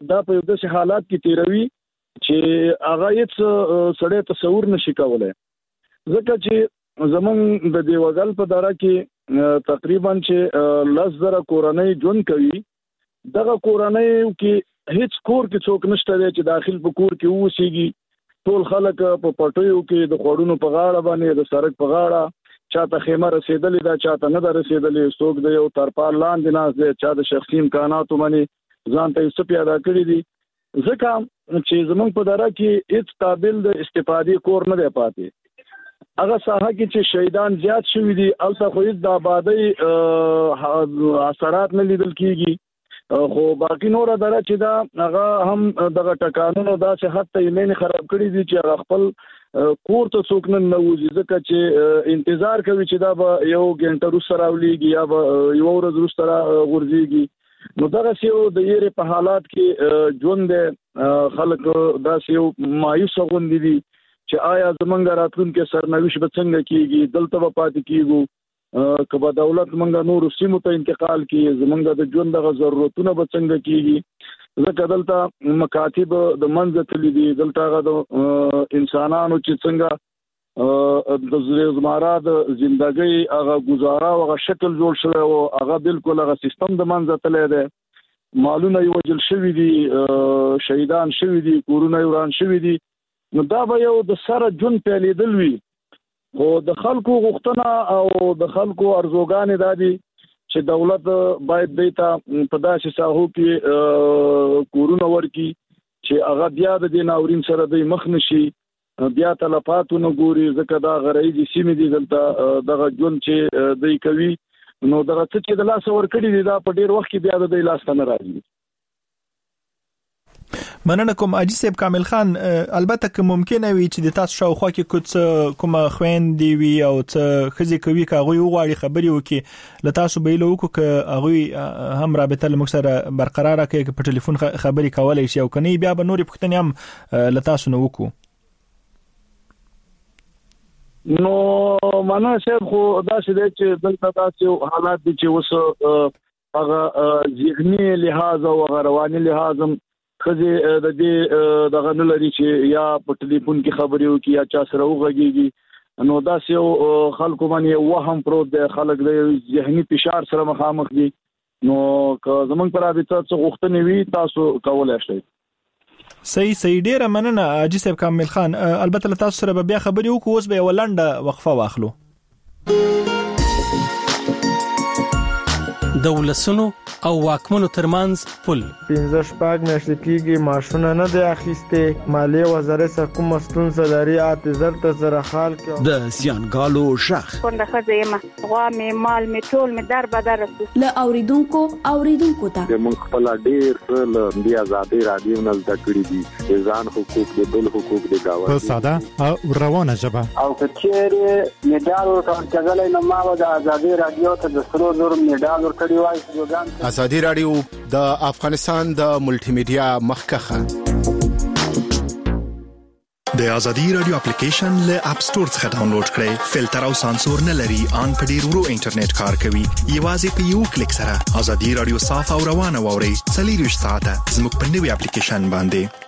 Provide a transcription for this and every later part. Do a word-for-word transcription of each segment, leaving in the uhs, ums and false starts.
دا په داسې حالات کې تیروي چې هغه هیڅ سړی تصور نشي کولای. ځکه چې زمونږ د دیوګل په دره کې تقریبا چې لس زره کورنۍ ژوند کوي. دغه کورنۍ کې هیڅ کور کې څوک نشته دی چې داخل په کور کې اوسېږي. ټول خلک په پټیو کې د خوړونو په غاړه باندې د سړک په غاړه چاته خیمه رسیدلې ده چاته نه ده رسیدلې. څوک د یو ترپال لاندې ناست دی چا د شخصي امکاناتو باندې ځان ته څه پیدا کړي دي. ځکه چې زمونږ په دره کې هیڅ قابل د استفادې کور نه دی پاتې. هغه ساحه کې چې شهیدان زیات شوي دي هلته خو هیڅ د آبادۍ اثرات نه لیدل کېږي. خو باقي نور دره چې دا هغه هم دغه ټکانونو داسې حد ته ایمین خراب کړي دي چې هغه خپل کور ته څوک نه نوځي. ځکه چې انتظار کوي چې دا به یو غنټه وروسته راولېږي یا به یوه ورځ وروسته راغورځېږي. نو دغسې یو د یېرې په حالات کې ژوند دی. خلک داسې یو مایوسه غوندې دي چې آیا زمونږ راتلونکی سرنوشت به څنګه کېږي، دلته به پاتې کېږو که به دولت مونږ نورو سیمو ته انتقال کړي، زمونږ د ژوند دغه ضرورتونه به څنګه کېږي. ځکه دلته مکاتب د منځه تللي دي. دلته هغه د انسانانو چې څنګه د روزمره د زندګۍ هغه گزاره او هغه شکل جوړ شوی او هغه بالکل هغه سیستم د منځه تللی دی. مالونه یې وژل شوي دي، شهیدان شوي دي، کورونه یې وران شوي دي. نو دا به یو د سره ژوند پیلېدل وي. خو د خلکو غوښتنه او د خلکو ارزوګانې دا دي چې دولت باید دوی ته په داسې ساحو کې کورونه ورکړي چې هغه بیا د دې ناورین سره دوی مخ نشي، بیا تلفاتو نه ګوري. ځکه دا غرایزې سیمې دي دلته دغه ژوند چې دوی کوي نو دغه څه چې د لاسه ورکړي دي دا په ډېر وخت کې بیا د دوی لاسته نه راځي. مننه کوم حاجي صاحب کامل خان. البته که ممکنه وي چې د تاسو شاوخوا کې کومه خويندې وي او څه ښځې کوي که هغوی وغواړي خبرې وکړي له تاسو به هیله وکړو که هغوی هم رابطه له موږ سره برقراره کړي، که په ټلیفون خبرې کولی شي او که نه بیا به نورې پوښتنې هم له تاسو نه وکړو. نو مننه صاحب، خو داسې دی چې دلته داسې حالات دي چې اوس هغه ذهني لحاظ او هغه رواني لحاظ هم ښځې د دې دغه نه لري چې یا په ټلیفون کې خبرې وکړي یا چا سره وغږېږي. نو داسې یو خلکو باندې یو وهم پروت دی، خلک د ذهني فشار سره مخامخ دي. نو که زمونږ په رابطه څه غوښتنې وي تاسو کولی شئ. صحیح صحیح ډیره مننه حاجي صاحب کامل خان. البته له تاسو سره به بیا خبرې وکړو. اوس به یوه لنډه وقفه واخلو. د ولسونو او واکمنو ترمنځ پل پنځه شپږ میاشتې کېږي ماشونه نه دی اخیستې. مالیې وزارت څخه کومه ستونزه لري اته زر ته زره خال کې د زیانګالو شخ څنګه ښځه یم غوا مې مال مې ټول مې در بدر رسو له اوریدونکو اوریدونکو ته موږ خپل ډېر له دې آزادۍ رادیو نه زده کړي دي، ځان حقوق د بل حقوق د گاوه په ساده او روانه ژبه. او کچېره میډال ورکړل کېدل نو ما د آزادۍ رادیو ته د سرو زر میډال ورکړی وای. آزادی رادیو د افغانستان د ملټي میډیا مخکخه. د آزادی رادیو اپلیکیشن له اپ ستور څخه ډاونلوډ کړئ. فلټر او سانسور نه لري، ان په ډیر ورو انټرنیټ کار کوي. یوازې په یو کلیک سره آزادی رادیو صاف او روانه ووري. څلور ساعته زموږ په نوي اپلیکیشن باندې.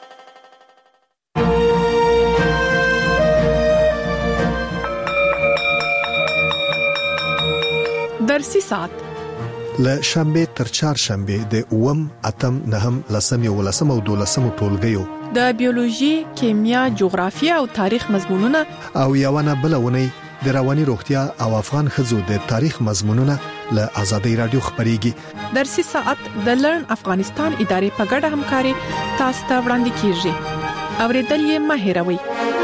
درسي ساعت له شنبه تر چهارشنبه د اوم اتم نهم لسم یو لسم او دولسم ټولګیو د بیولوژي، کیمیا، جغرافیه او تاریخ مضمونونه او یوونه بلونه د رواني روغتیا او افغان خزو د تاریخ مضمونونه له آزادۍ رادیو خبريږي. درسي ساعت د لرن افغانستان ادارې په ګډه همکاري تاسو ته وړاندې کیږي. اوریدل یې مه هېروئ.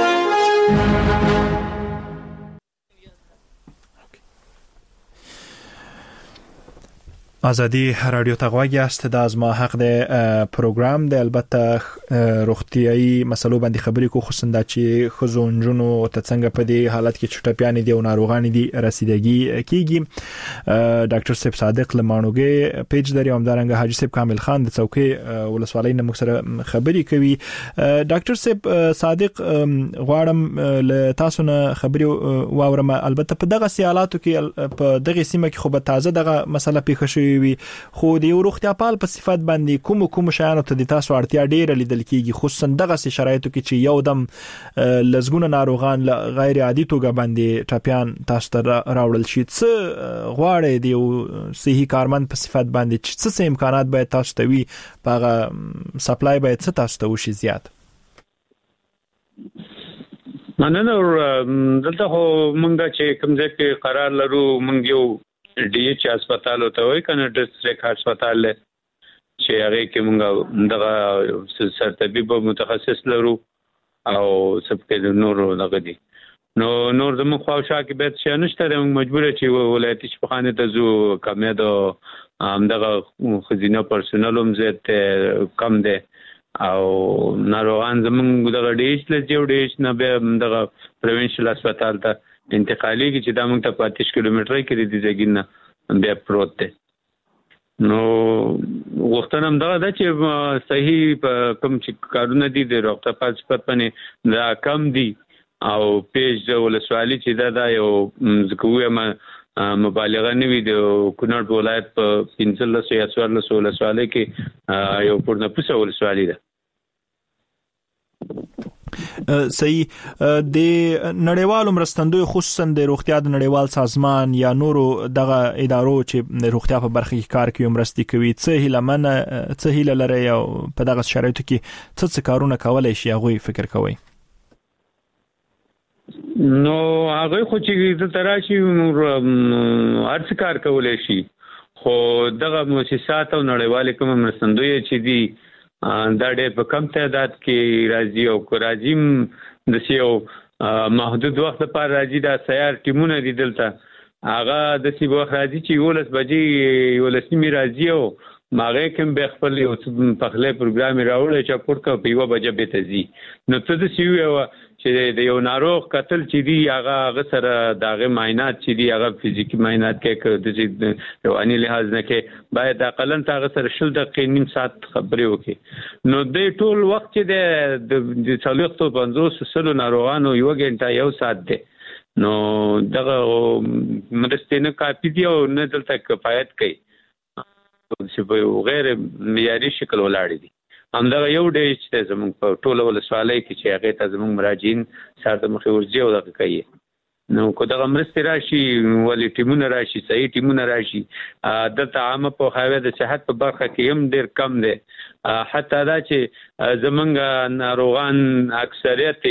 آزادی رادیو ته غواړی است د ازما حق د پروګرام د البته روغتيایي مسلو باندې خبرې کو، خصوصا د چې خزونجونو ته څنګه په دې حالت کې چټپیان دي او ناروغان دي رسیدګي کیږي. ډاکټر صاحب صادق لمانوګي پیج لري، همدارنګه حاجي صاحب کامل خان د څوکۍ ولسوالۍ نه موږ سره خبرې کوي. ډاکټر صاحب صادق غواړم له تاسو نه خبرې واورم. البته په دغه سیالاتو کې په دغه سیمه کې خو به تازه دغه مسله پیښ شي شوی وي خو د یو روغتیا پال په صفت باندې کوم کوم شیانو ته د تاسو اړتیا ډیره لیدل کیږي خصوصا دغه شرایطو کې چې یو دم لزګونه ناروغان غیر عادي توګه باندې ټاپیان تاسو ته راوړل شي څه غواړي د یو صحي کارمند په صفت باندې چې څه امکانات باید تاسو ته وي په سپلای باید څه تاسو ته وشي زیات مننه دلته خو مونږ چې کوم ځای کې قرار لرو مونږ یو ډي ایچ هسپتال ته وای کنه ډیسټریکټ هسپتال له چې هغه کې مونږ دغه سرطبيب متخصص لرو او سبکې نور دغه دي نو نور زموږ خواوشا کې به څه نشته موږ مجبور چې ولایتي شفاخانه ته زو کمه ده دغه خزینه پرسونل هم زیات کم ده او ناروغان زمونږ دغه ډیش له جوړ ډیش نه به دغه پروینشل هسپتال ته انتقالي کی چې دا موږ ته پاتیس کیلومتر کې دي ځګینه بیا پروت ده نو وختونه هم دغه د چې صحیح کوم چې کارونه دي د روغتیا په صفت باندې دا کم دي او پیج د ولسوالۍ چې دا دا یو ځکوي ما مبالغه نوي د کونړ ولایت په پنځلس یا څوارلس ولسوالۍ کې یو پورنه پوسه ولسوالۍ ده صحیح د نړیوالو مرستندوی خصوصا د روغتیا د نړیوال سازمان یا نورو دغه ادارو چې د روغتیا په برخه کې کار کوي مرستې کوي څه هیلمن څه هیله لري او په دغه شرایطو کې څه څه کارونه کولای شي هغه فکر کوي نو هغه خو چې د تراشي هر کار کولای شي خو دغه مؤسسات او نړیوال کوم مرستندوی چې دي دا ډېر په کم تعداد کې راځي او کو راځي د سیو محدود وخت لپاره راځي دا سیار ټیمونه دي دلته هغه د سی وخت راځي چې ولس بجې ولسمي راځي او ماغه کوم به خپل یو پخله پروګرام راوړل چې پورته په یو بجې به تزي نو ته د سیو چې د یو ناروغ قتل چې دی هغه هغه سره داغه معاینات چې دی هغه فزیکی معاینات کې د رواني لحاظ نه کې باید اقلن هغه سره شل دقیقې نیم ساعت خبرې وکړي نو د ټول وخت چې د څلوېښت او پنځوس سلو ناروغانو یو غنټه یو ساعت دی نو دغه مرستې نه کافي دي او نه دلته کفایت کوي چې په غیر معیاري شکل ولاړ دي همدغه یو ډیش چې زموږ په ټوله ولسوالۍ کې چې هغه ته زموږ مراجعین سره مخې ورځي او دغه کوي نو کو دغه مرستې راشي ولې ټیمونه راشي صحیح ټیمونه راشي دلته عامه په خاوه د صحت په برخه کې هم ډیر کم دی حتی دا چې زمونږ ناروغان اکثریت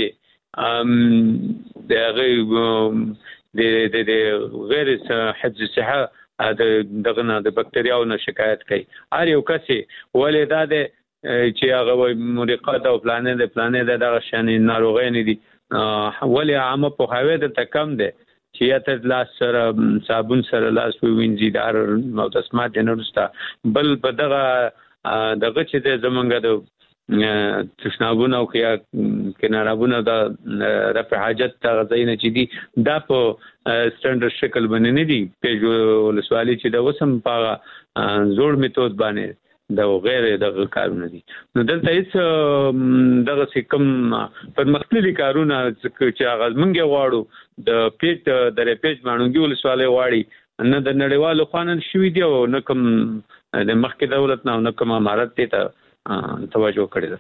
د د د غیر حفظ صحه دغه نه د بکټریاو نه شکایت کوي هر یو کس ولې دا د چې هغه مرقات او پلانې د پلانې د دغه شان ناروغي نه دي ولې عامه په خاوه د تکم ده چې یا ته لاس سره صابون سره لاس وینځي دار متسمات جنرستا بل په دغه دغه چې د زمونږ د تشنابونه او کنارابونه د رفع حاجت غځینه چې دي دا په سټانډرډ شکل باندې نه دي په ولسوالۍ چې د وسم په زوړ میتود باندې دا غیر دغه کارونه دي نو دلته هیڅ دغه سکم پرمختللي کارونه چې هغه مونږ غواړو د پیج د ریپیج مانونګي ولسوالۍ غواړي نه د نړیوالو قانون شوی دی او نه کوم د مخکې دولت نه نه کوم امارت ته توجه کړی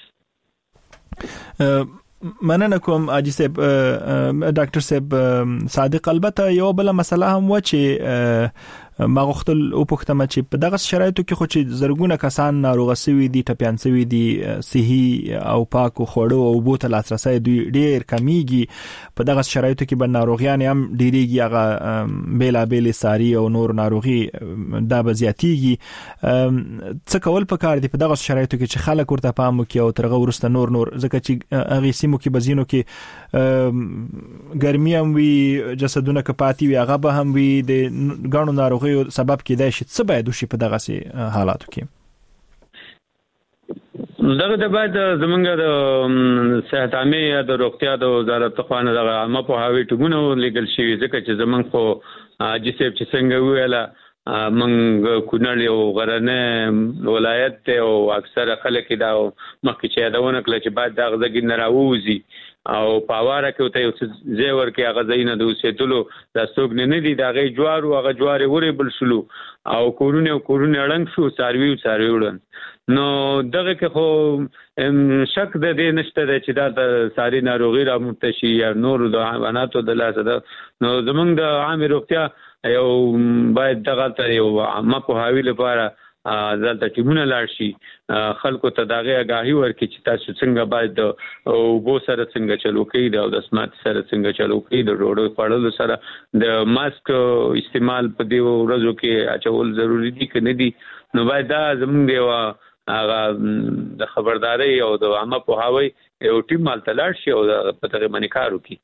ده مننه کوم اجي صاحب ډاکټر صاحب صادق البته یو بل مسله هم و چې ما غوښتل او پوښتنه چې په دغه شرایطو کې خو چې زرګونه کسان ناروغ شوي دي ټپيان شوي دي صحي او پاک خوړو او بوتل لاسرسي ډېر کمیږي په دغه شرایطو کې به ناروغیان هم ډېریږي هغه بیلا بیل ساري او نور ناروغي دا به زیاتیږي څه کول پکار دي په دغه شرایطو کې چې خلک ورته پام وکړي او ترغه ورسته نور نور ځکه چې هغه سیمو کې بزینو کې ګرمي هم وي جسدونه کپاتي وي هغه به هم وي د ګڼو ناروغ سبب کېدای شي څه باید وشي په دغه سي حالاتو کې دغه د بعد زمونږ د صحت عامه یا د روغتیا د وزارت خانه دغه عامه په هاوی ټګونو لیګل شي ځکه چې زمونږ خو جسب چې څنګه ویله منګ کونړ یو غرنه ولایت ته او اکثره خلک دا مخکې چې یادونه کړل چې بعد دا غزګین راووزي او پاواره کې ته یو زیور کې هغه زینه د اوسېدلو د سوګ نه دي دا غي جوار او هغه جوار وری بل شلو او کورونه کورونه رنګ شو ساروي ساروي وړن نو دغه کې خو شک د دې نشته چې دا د ساري ناروغي را مرتشي یا نور د حیواناتو د لاسه ده نو زمونږ د عام روغتیا یو باید دغه ته یو عامه پوهاوی لپاره ځلته ټیمونه لاړ شي خلکو ته دغه آگاهي ورکړي چې تاسو څنګه باید او بو سره څنګه چلو کوي دا د سمارټ سره څنګه چلو کوي د ډوډۍ خوړلو سره د ماسک استعمال په دې ورځو کې اچول ضروری دي که نه دي نو باید دا زموږ دی هغه د خبرداري او د عامه پوهاوی یو ټیم مالته لاړ شي او په دغه باندې کار وکړي.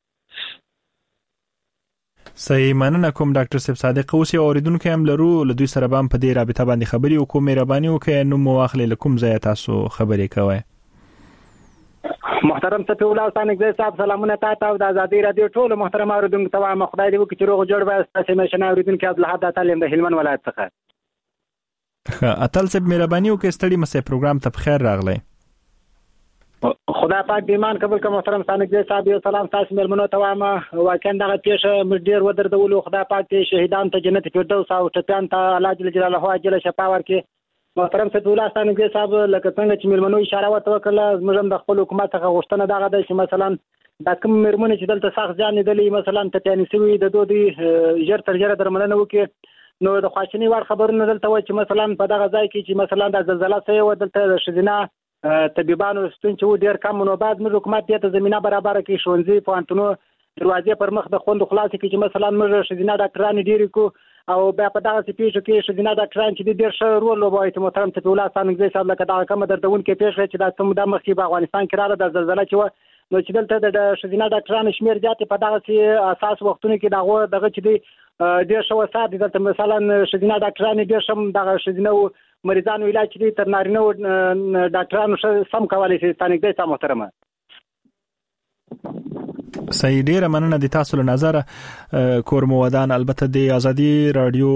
صحیح مننه کوم ډاکټر صاحب صادق اوس یو اوریدونکو هم لرو له دوی سره به په دې رابطه باندې خبري وکړو مهرباني وکړئ نو مو واخلې لکم ځای تاسو خبري کوئ. محترم صفی الله ثانګزی صاحب سلامونه تاسو او د ازادي رادیو ټول محترم اوریدونکو ته ما خدای دې وکړي چې روغ جوړ وای تاسو مې شنه اوریدونکو عبدالحد تعلیم د هلمند ولایت څخه. اتل صاحب مهرباني وکړئ ستړي مسه پروګرام ته بخیر راغلی. خدا پاک بیمان قبول کا محترم ثانګزی صاحب یو سلام تاسو ملمنو ته وایم واکن دغه پیښه مې ډیر ودردولو خدا پاک ته شهیدان ته جنت فردوس او ټپیان ته الله جل جلاله اجل شفا ورکړي. محترم صفی الله ثانګزی صاحب لکه څنګه چې ملمنو اشاره وکړه زموږ د خپل حکومت څخه غوښتنه دغه ده چې مثلا د کوم مرمنې چې دلته سخت ځان دي مثلا ټپیان سوي د دوی ژر تر ژره درملنه وکړي نو د خواشنی وړ خبرونه دلته وایي چې مثلا په دغه ځای کې چې مثلا د زلزلہ سوي و دلته د شذینا طبيبانو ستون چې ډیر کم نو بعد موږ حکومت ته زمينه برابر کړي شونځي پوانتونو دروازې پر مخ د خوند خلاص کړي چې مثلا موږ شذینا ډاکټران ډیر کو او بیا په دغه سپیشو کې شذینا ډاکټران چې ډیر ښه رول لوبوي چې محترم صفی الله ثانګزی صاحب لکه دا کوم دردون کې پیښه چې د کوم د مخکې په افغانستان کې راغله د زلزلہ چې و نو چې دلته د شذینا ډاکټرانو شمیر زیات په دغه سي اساس وختونو کې دغه دغه چې دی ډیر شو سات دلته مثلا شذینا ډاکټران ډیر شم دغه شذینا مریضانو علاج دي تر نارینه ډاکټرانو سم کولای شي ثانګزی صاحب محترمه. صحیح ډیره مننه د تاسو له نظر کور مودان البته د ازادي رادیو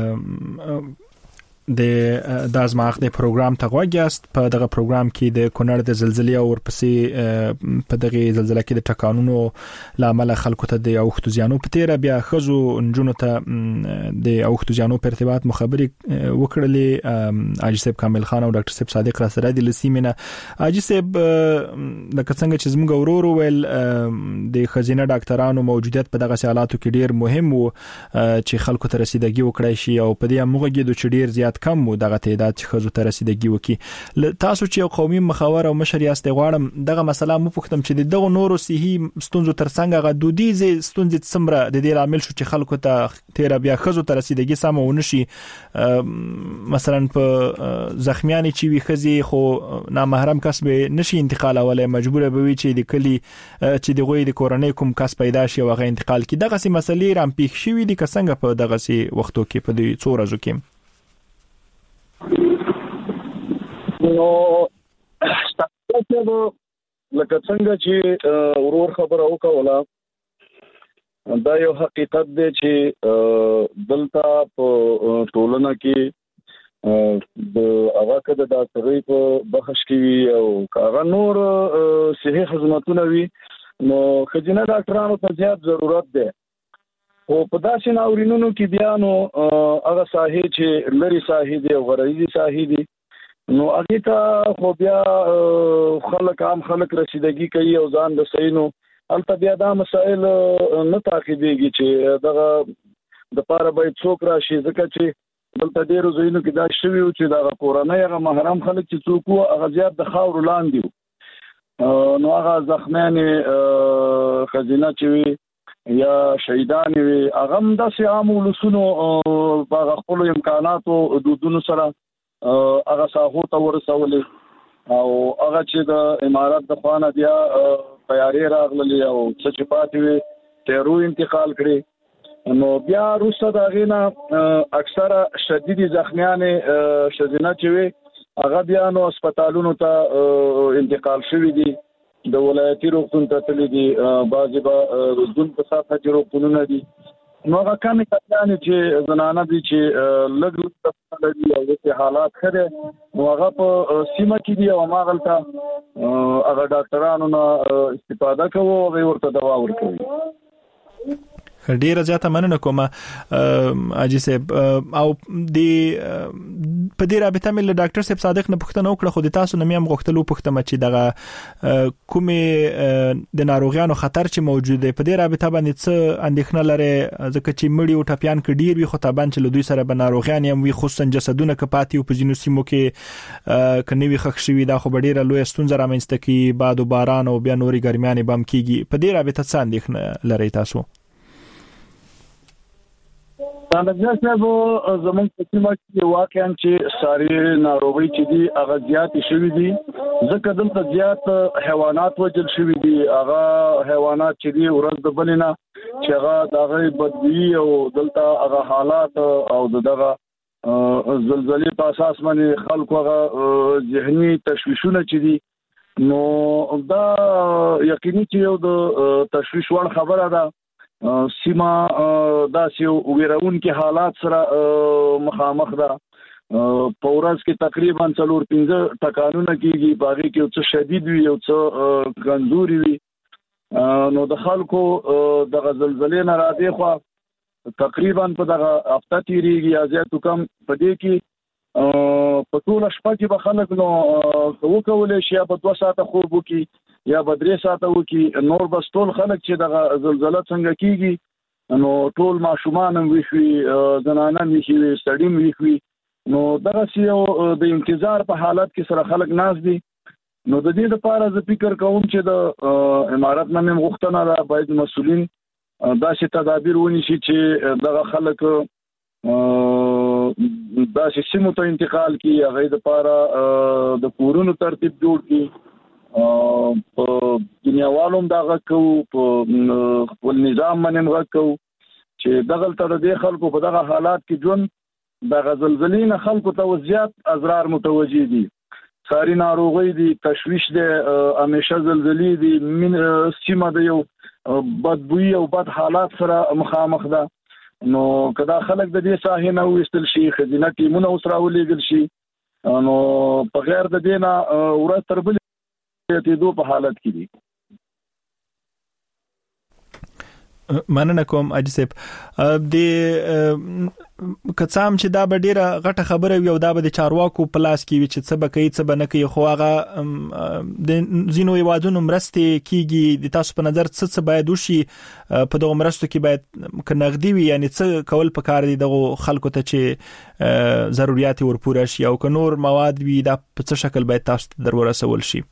د دازماخ د پروګرام ته غوږیاست په دغه پروګرام کې د کونړ د زلزلې او ورپسې په دغه زلزلې کې د ټکانونو لامل خلکو ته د اوختو زیانو په تیر بیا خزو انجونو ته د اوختو زیانو په ارتباط مخابري وکړلې حاجی صاحب کامل خان او ډاکټر صاحب صادق را سره د لسیمنه حاجی صاحب د څنګه چې زموږ ورور ویل د خزینه ډاکټرانو موجودیت په دغه حالاتو کې ډیر مهم وو چې خلکو ته رسیدګي وکړي شي او په دې موږ کې د ډیر زیات کم وو دغه تعداد چې خزو ته رسیدګي وکي. تاسو چې یو قومي مخاور او مشر یاست غواړم دغه مسله مو پوښتم چې دغه نورو صحي ستونزو ترڅنګ غو دودیزه ستونزې څومره د دې عامل شو چې خلکو ته تیر بیا خزو ته رسیدګي سم ونشي مثلا په زخمیانی چې وي خزي خو نامحرم کس به نشي انتقال اوله مجبور به وي چې د کلی چې د غوي د کورنۍ کوم کس پیدا شي او غو انتقال کی دغه سي مسلې رام پیښ شوې دي څنګه په دغه سي وختو کې په دې څو ورځو کې نو تاسو لکه څنګه چې ورور خبره وکوله دا یو حقیقت دی چې دلته په ټولنه کې د هغه کده د ډاکټرۍ په بحث کې او هغه نور صحي خدماتونه وي نو خزینه ډاکټرانو ته زیات ضرورت دی او په داسې ناورینونو کې بیا نو هغه ساحې چې لري ساحې دي او غرایزي ساحې دي نو هغه ته خو بیا خلک عام خلک رسیدګي کوي او ځان د سینو البته بیا دا مسائل نه تاخیديږي چې دغه د پاره به څوک راشي ځکه چې دلته ډیرو ځایونو کې دا شوی او چې دا کورونه هغه محرم خلک چې څوک وو هغه زیات د خاور لاندې نو هغه زخمیان خزینه چې یا شهیدان وي هغه هم د عام ولسونو په خپل امکاناتو حدودونو سره هغه ساحو ته ورسولې او هغه چې د امارات د خوانه بیا تیاری راغلي او چې پاتې وي تیرو انتقال کړي نو بیا روسه دا غینا اکثره شدید زخمیان شذینه چې وي هغه بیا نو هسپتالونو ته انتقال شوی دي د ولایتي روغتون ته تللي دي بعضې به روغتون په ساحه کې روغتونونه دي نو هغه کمی کسان چې زنانه دي چې لږ لږ لري او د حالات خره نو هغه په سیمه کې دي او ما غلطه هغه ډاکټرانو نه استفاده کوي او ورته دوا ورکوي. ډیره زیاته مننه کوم اجي صاحب او د په دې رابطه مې له ډاکټر صاحب صادق نه پوښتنه وکړه خو د تاسو نه مې غوښتلو پوښتنه چې دغه کومې د ناروغانو خطر چې موجود دی په دې رابطه باندې څه اندېښنه لري ځکه چې مړی او ټپيان کې ډیر وي خو تابان چې له دوی سره به ناروغان هم وي خصوصا جسدونه کپاتي او په ځینو سیمو کې کنيوي خښ شوی دا خو ډیره لوی ستونزه رامنځته کی باد او باران او بیا نوري ګرميانې بم کیږي په دې رابطه څه اندېښنه لري تاسو؟ دا چې زموږ په سیمه کې واقعا چې ساري ناروغي چې دي هغه زیات شوي دي ځکه دلته زیات حیوانات وجل شوي دي هغه حیوانات چې دي ورځ د بلنه چې هغه دغه بدوی او دلته هغه حالات او دغه زلزلې په اساس باندې خلکو هغه ذهني تشویشونه چې دي نو دا یقیني چې یو د تشویش وړ خبره ده سیما داسې ویرون کې حالات سره مخامخ ده په ورځ کې تقریبا څلور پنځه ټکانونه کېږي باغې کې څه شدید وي او څه کمزوري وي نو د خلکو د زلزلې نه را دي خو تقریبا په دغه هفته تیریږي یا زیات کم په دې کې په ټول شپه کې به خلک نو وکولې شي په دوه ساعته خوب وکي یا بدرې ساعته وکي نور بس ټول خلک چې دغه زلزلہ څنګه کیږي نو ټول ماشومان هم وشوي زنانه وشوي سړی وشوي نو دغه یو د انتظار په حالت کې سره خلک ناز دي نو د دې لپاره زه فکر کوم چې د امارات نه مې غوښتنه ده باید مسؤلین داسې تدابیر ونیسي چې دغه خلک داسې سیمو ته انتقال کړي هغه د لپاره د کورونو ترتیب جوړ کړي په دنیاوالوم دا غکو په خپل نظام باندې غکو چې دغه تر دې خلکو په دغه حالات کې جون د غزلزلې نه خلکو ته زیات اضرار متوجي دي ساري ناروغي دي تشويش دي همیشه زلزلې دي من سیمه د یو بدبوئی او بد حالات سره مخامخ ده نو کدا خلک د دې ساحه نه وستل شي خزینه ټیمونه اوسره ولېګل شي نو په غیر د دې نه ورځ تر بل ته دو په حالت کې دي. مننه کوم اجي صاحب د کڅام چې دا به ډیره غټه خبره وي او دا به د چارواکو په لاس کې وي چې څه به کوي څه به نه کوي خو هغه د زینو یوادونو مرستې کیږي د تاسو په نظر څه څه باید وشي په دغه مرستو کې باید کنغدي وي یعنی څه کول پکار دي دغه خلکو ته چې ضرورت ورپوره شي او که نور مواد وي دا په څه شکل باید تاسو در ورسول شي؟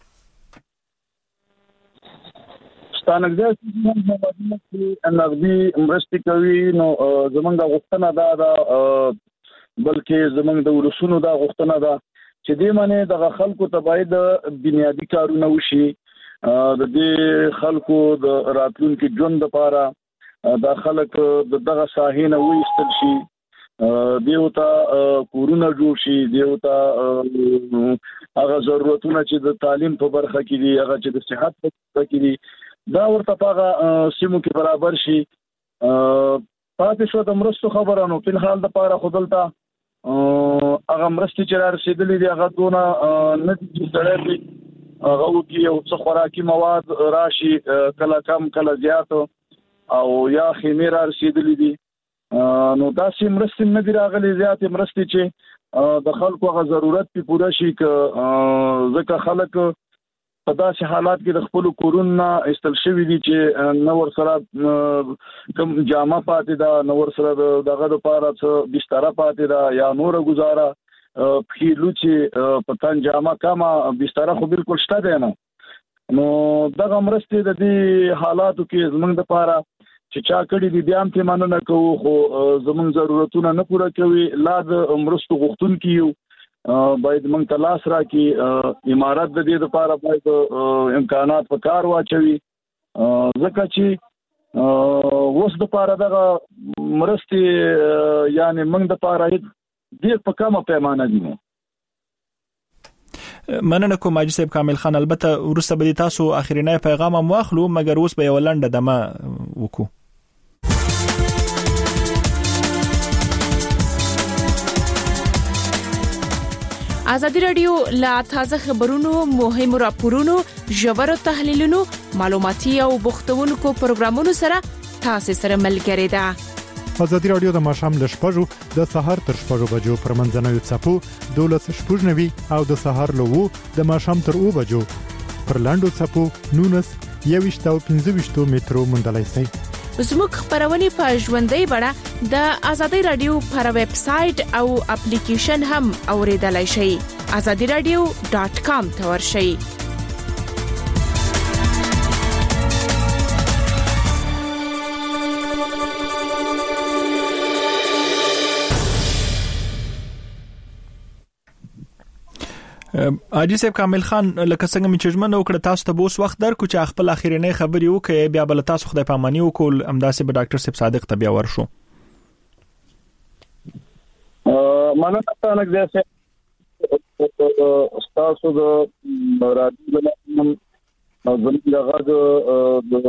ستانګځه چې نغدي مرستې کوي نو زمونږ غوښتنه دا ده بلکې زمونږ د ورسونو دا غوښتنه ده چې دې معنی د خلکو ته باید بنیادی کارونه وشي د دې خلکو د راتلونکو ژوند لپاره د خلک دغه ساحې نه وېستل شي دیوتا کورونه جوړ شي دیوتا هغه ضرورتونه چې د تعلیم په برخه کې دي هغه چې د صحت په برخه کې دي دا ورته هغه سیمو کې برابر شي پاتې شو د مرستو خبره نو په حال د پاره خودلته هغه مرستې چې را رسیدلې دي هغه دونه نه دي سره هغه وکي او څو خوراکي مواد راشي کله کم کله زیات او یا خمیر را رسیدلې دي نو دا سیم مرستې نه دي راغلي زیات مرستې چې د خلکو هغه ضرورت په پوره شي ک ځکه خلک په داسې حالات کې د خپل کورونه استل شوی دي چې نو ور سره کوم جامه پاتې ده نو ور سره دغه د پاره څه بستر پاتې ده یا نور گزاره خېلو چې په تن جامه کما بستر خو بالکل شته ده نو نو دغه مرستې د دې حالاتو کې زمونږ د پاره چې چا کړي دي بیا هم ته مانو نه کوو خو زمونږ ضرورتونه نه پوره کوي لا د مرستو غوښتون کیو باید موږ تلاش راکې امارات د دې لپاره باید امکانات په کار واچوي ځکه چې اوس د لپاره دغه مرستې یعنی موږ د لپاره ډېر په کومه پیمانه دي. مننه کوم اجي صاحب کامل خان البته ورسته به تاسو اخرینه پیغام هم واخلو مګر اوس به یو لنډه دمه وکړو. ازادي رادیو لا تازه خبرونو مهمو راپورونو ژورو تحلیلونو معلوماتي او بوختونکو پروګرامونو سره تاسو سره ملګری ده. ازادي رادیو د ماشام ل شپږو د سهار تر شپږو بجو پر منځنوي چپو دولس شپږنوي او د سهار له وو د ماشام تر او بجو پر لاندو چپو نونس یويشت او پنځه مترو مندلای سي. زموږ خبرونه په ژوندۍ بڼه د ازادي رادیو پر ویب سټ او اپلیکیشن هم اوریدلای شئ. azadi radio dot com ته ورشئ. اجي صاحب کامل خان لکه څنګه می چجمنه وکړه تاسو ته بوس وخت در کو چې خپل اخیرنۍ خبري وکړي بیا بل تاسو خدای پاماني وکول امداسه به ډاکټر صاحب صادق ته بیا ورشو. ا مننه تاسو دې تاسو د رادیو نن زموږ غږ د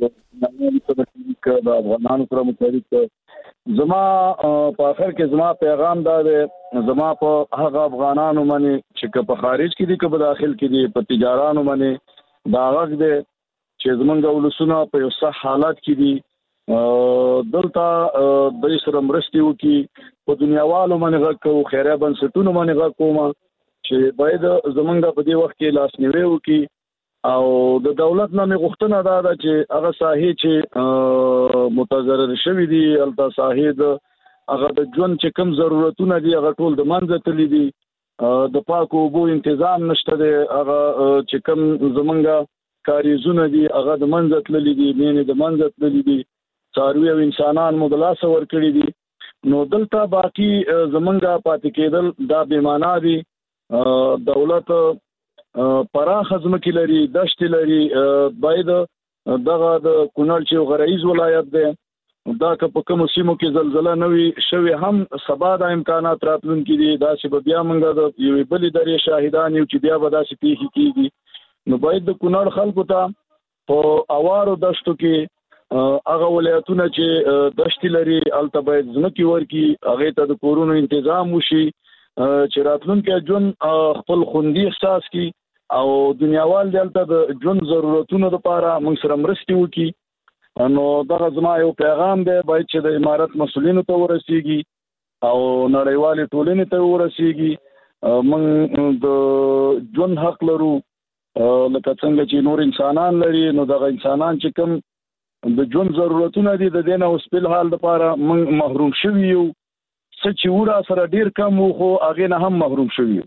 د افغانانو سره متحرک زما په اخر کې زما پیغام دا دی زما په هغه افغانانو باندې چې په خارج کې دي که په داخل کې دي په تجارانو باندې دا غږ دی چې زمونږ ولسونه په یو صح حالت کې دي دلته د سره مرستي وکي په دنیاوالو باندې غږ کوو خیریه بنسټونو باندې غږ کوم چې باید زمونږ په دې وخت کې لاس نیوي وکي او د دولت نه غوښتنه دا ده چې هغه ساحې چې متضرر شوی دي البته ساحې د هغه د ژوند چې کم ضرورتونه دي هغه ټول د منځ تللی دي د پاکو اوبو تنظیم نشته دی هغه چې کم زمونږ کاریزونه دي هغه د منځ تللی دي مینې د منځ تللی دي څاروي او انسانان مو د لاس ور کړی دي نو دلته باقی زمونږ پاتې کېدل دا بې معنا دي دولت پراخ ځمکې لري دشت لري باید دغه د کونړ چې غرایز ولایت دی دا که په کوم سیمو کې زلزلہ نوي شوی هم سبا د امکانات راتلونکي دي دا چې بیا موږ د یوې بلې درې شاهدان یو چې بیا به داسې پیښې کیږي نو باید د کونړ خلکو ته په اوارو دشتو کې هغه ولایتونه چې دشت لري البته باید ځمکې ورکي هغه ته د کورونو تنظیم وشي چې راتلونکي ژوند خپل خوندي احساس کی او دنیاوال دلته د ژوند ضرورتونو لپاره موږ سره مرستي وکي نو دا زما یو پیغام دی باید چې د امارت مسؤلینو ته ورسیږي او نړیوال ټولنې ته ورسیږي موږ د ژوند حق لرو لکه څنګه چې نور انسانان لري نو دغه انسانان چې کوم د ژوند ضرورتونه دي د دینه اوس په حال لپاره موږ محروم شوي یو څه چې ورا سره ډیر کم وو خو هغه نه هم محروم شوي یو.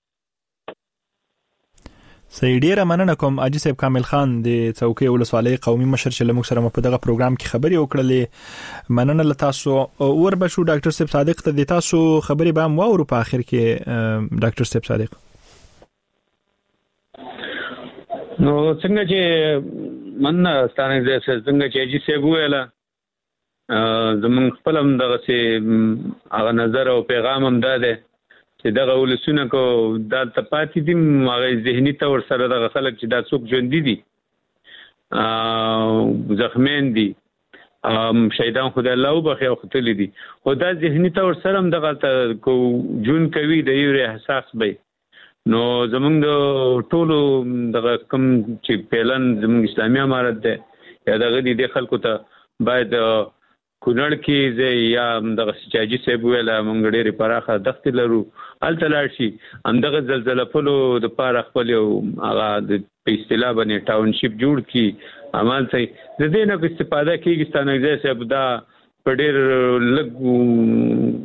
سې ډیره مننه کوم اجي صاحب کامل خان د څوکۍ ولسوالۍ قومي مشر چې لمو سره په دغه پروګرام کې خبري وکړلې مننه ل تاسو اور به شو ډاکټر صاحب صادق ته د تاسو خبري به مو او په اخر کې ډاکټر صاحب صادق نو څنګه چې مننه ستانه دې څنګه چې اجي صاحب ویلا زمون خپلم دغه سي هغه نظر او پیغام هم ده چې دغه ولسونه کو د تپاتې دي هغه ذهني تور سره دغه خلک چې دا څوک ژوند دي ا زخمین دي ام شهیدان خدای الله وبخي او قتل دي خو دا ذهني تور سره هم دغه کو جون کوي د یو احساس به نو زمونږ د ټولو دغه کوم چې پهلن زمونږ اسلامي امارت ده یا دغه دي د خلکو ته باید کونړ کې زه یا دغه سچاجي صاحب ویلا مونږ ډېرې پراخه دښتې لرو هلته لاړ شي همدغه زلزله پلو د پاره خپل یو هغه د په اصطلاح باندې ټاونشپ جوړ کړي عمل صحیح د دې نه استفاده کېږي ستانګزی صاحب دا په ډېر لږ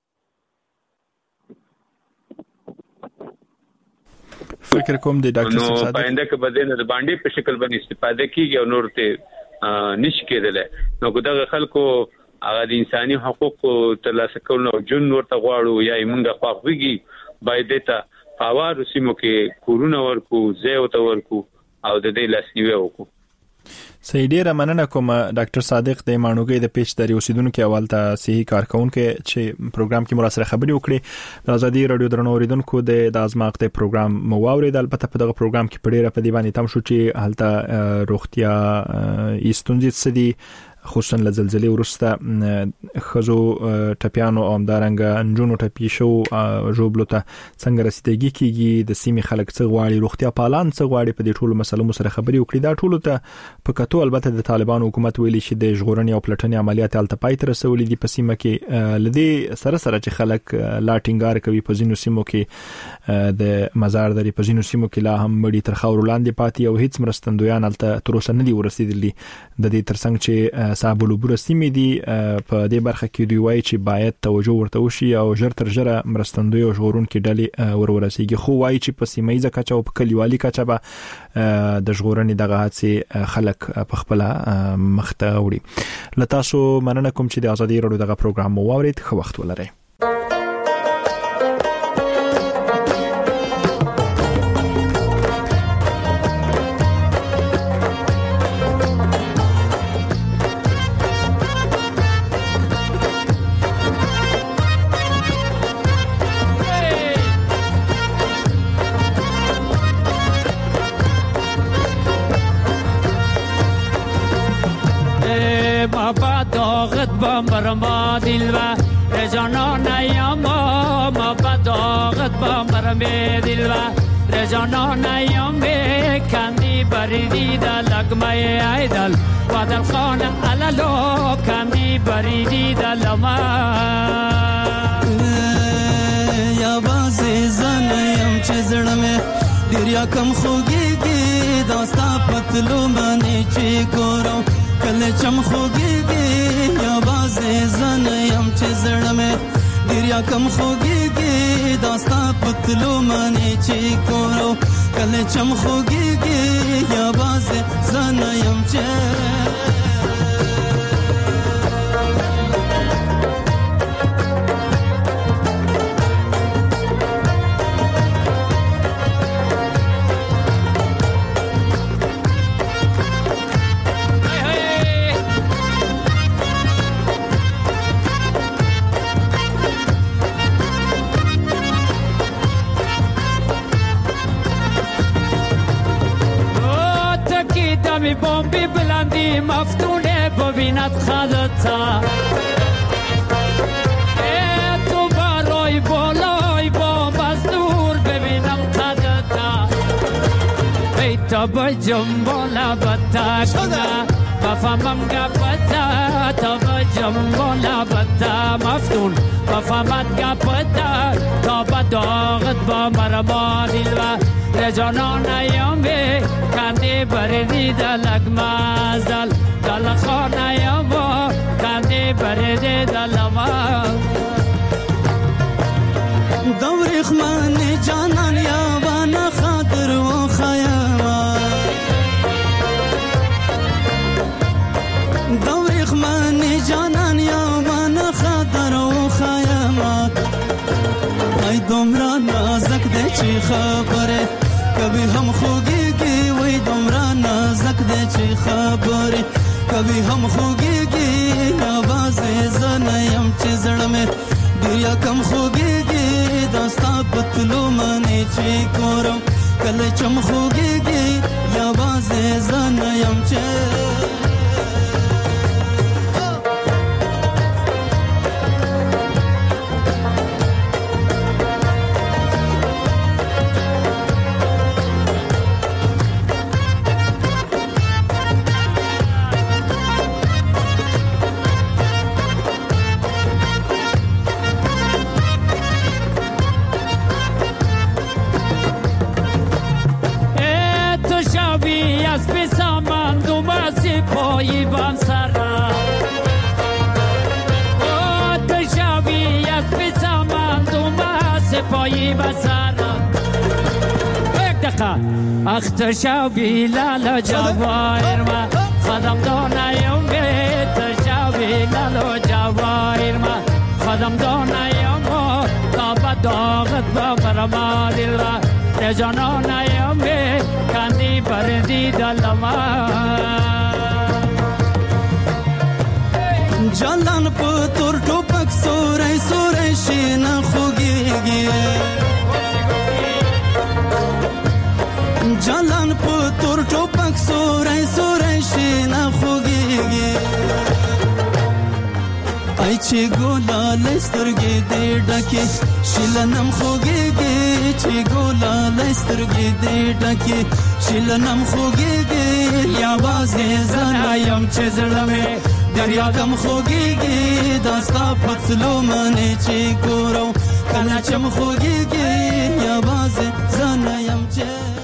فکر کوم د ډاکټر صاحب صادق نو پاینده کې بدنه د باندې په شکل باندې استفاده کیږي او نور ته نش کېدل نو دغه خلکو هغه د انساني حقوقو ترلاسه کول او جون ورته غواړو یا موږ خواخوږي باید ته پاوار سیمو کې کورونه ورکو زه او ته ورکو او د دې لاسنیوي وکړو. صحیح ډیره مننه کوم ډاکټر صادق د مانوګي د پیچ دری اوسیدونکو اول ته صحیح کارکونکو چې پروګرام کې مراسله خبري وکړي د ازادي رادیو درنو اوریدونکو د ازماق د پروګرام موارد البته په دغه پروګرام کې په ډیره په دی باندې تم شو چې حالت روغتیا ایستونځي سدي خصوصا له زلزلې ورسته خزو ټپیانو او همدارنګه انجونو ټپي شو جوړبلو ته څنګه رسیدګي کیږي د سیمې خلک څه غواړي روغتیا پالان څه غواړي په دې ټولو مسلو سره خبري وکړي دا ټولو ته په کتو البته د طالبان حکومت ویلي چې د ژغورنې او پلټنې عملیات الته پای ته رسولي دي په سیمه کې لدی سره سره چې خلک لا ټینګار کوي په ځینو سیمو کې د مزار درې په ځینو سیمو کې لا هم مړي تر خاور لاندې پاتې او هیڅ مرستندویان الته تر اوسه نه دي ورسېدلي د دې ترڅنګ چې صاحب العبور سیمې دي په دې برخه کې دوی وایي چې باید توجه ورته وشي او ژر تر ژره مرستندوی او ژغورونکو ډلې ورورسېږي خو وایي چې په سیمایي کچه او په کلیوالي کچه به د ژغورنې دغه هڅې خلک په خپل مخته وړي لته سو مننه کوم چې د ازادي رادیو دغه پروګرام مو واورید خو وخت ولرئ برما دلوا رجانا نیاما ما بداغت با مرمه دلوا رجانا نیامه کندی بریدی دا لگمه ایدل و دل خان علالو کندی بریدی دا لما یا بازی زنیم چه زرمه دریا کم خوگیگی داستا پتلو منی چی گورو کل چم خوگیگی یا بازی زنیم چه زرمه دریا کم خوگیگی داستا پتلو منی چی گورو کل چم خوگیگی یا بازی زنیم چه می بمبی بلندی مفتونه ببیند خدتا ای تو برای بالای بمب از دور ببینم خدتا ای تا با جنبالا بتا کنه بفهمم گپتا تا با جنبالا بتا مفتون بفهمت گپتا تا با داغت با مرما دلوا رجانا نیامه کندی بردی دلگ مازدل دل خانه یاما کندی بردی دل ما دوریخ من جانان یاوانا خاطر و خیاما دوریخ من جانان یاوانا خاطر و خیاما ای دمرا نازک ده چی خبره کبھی ہم خوگیگی وی دمرا نازک دے چی خبری کبھی ہم خوگیگی آواز زنیم چی زڑ میں دیا کم خوگیگی داستا پتلو منی چی کورم کل چم خوگیگی آواز زنیم چی پایی بام سرا او تشاوی از بسامان دوما سپایی بسرا یک دقیقه اخ تشاوی لالا جواهر ما خدم دانایم به تشاوی لالا جواهر ما خدم دانایم تا بداغت با مرما دلوا رجانا نایم به کندی بردی دلما جلان پتور ټوپک سورې سورې شین خوږيږي جلان په تور ټوپک سورای سورای شي نه خوږيږي ای چې ګولا لسترګې دې ډکه شلنم خوږيږي چې ګولا لسترګې دې ډکه شلنم خوږيږي یا بازه زنایم چې زړمه دریا کم خوږيږي داستا پتلو منه چې ګورو کله چې مخوږيږي یا بازه زنایم چې